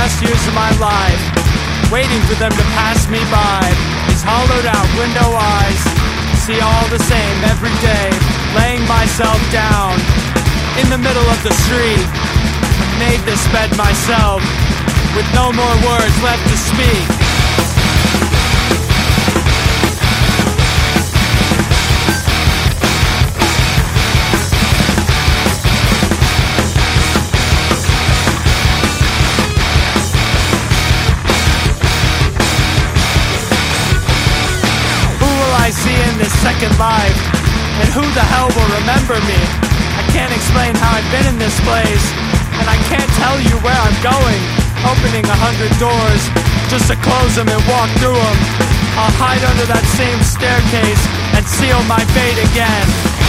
best years of my life, waiting for them to pass me by. These hollowed out window eyes see all the same every day, laying myself down in the middle of the street. I made this bed myself, with no more words left to speak. See in this second life, and who the hell will remember me? I can't explain how I've been in this place, and I can't tell you where I'm going, opening 100 doors just to close them and walk through them. I'll hide under that same staircase and seal my fate again.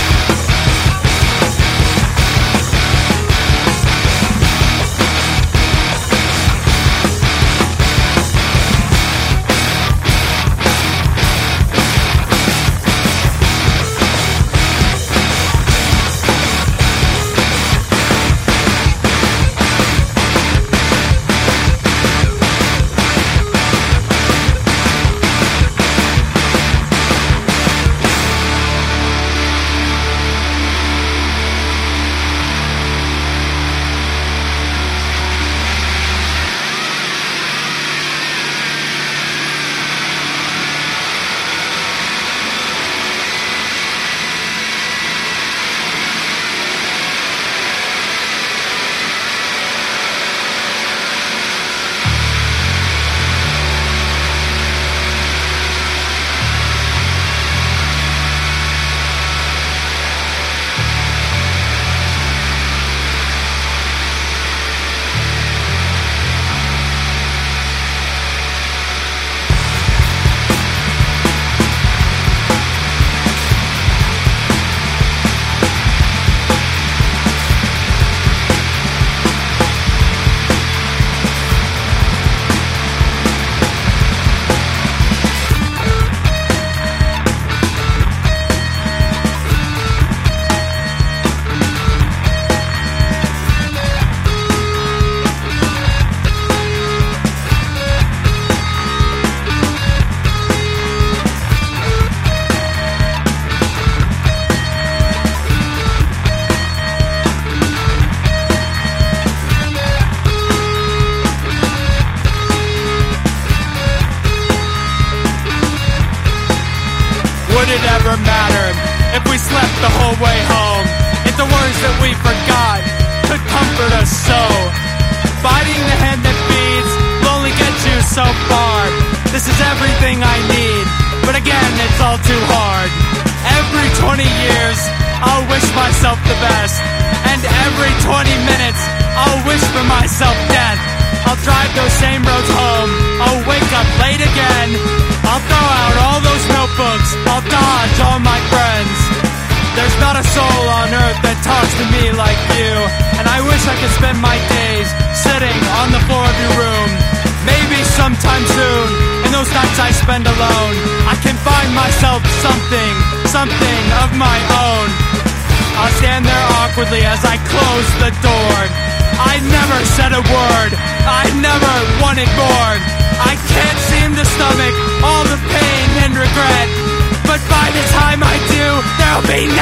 Would it ever matter if we slept the whole way home? If the words that we forgot could comfort us so? Fighting the hand that feeds will only get you so far. This is everything I need, but again it's all too hard. Every 20 years I'll wish myself the best, and every 20 minutes I'll wish for myself death. I'll drive those same roads home, I'll wake up late again, I'll throw out all those notebooks, I'll dodge all my friends. There's not a soul on earth that talks to me like you, and I wish I could spend my days sitting on the floor of your room. Maybe sometime soon, in those nights I spend alone, I can find myself something of my own. I'll stand there awkwardly as I close the door. I never said a word, I never wanted more. I can't seem to stomach all the pain and regret, but by the time I do, there'll be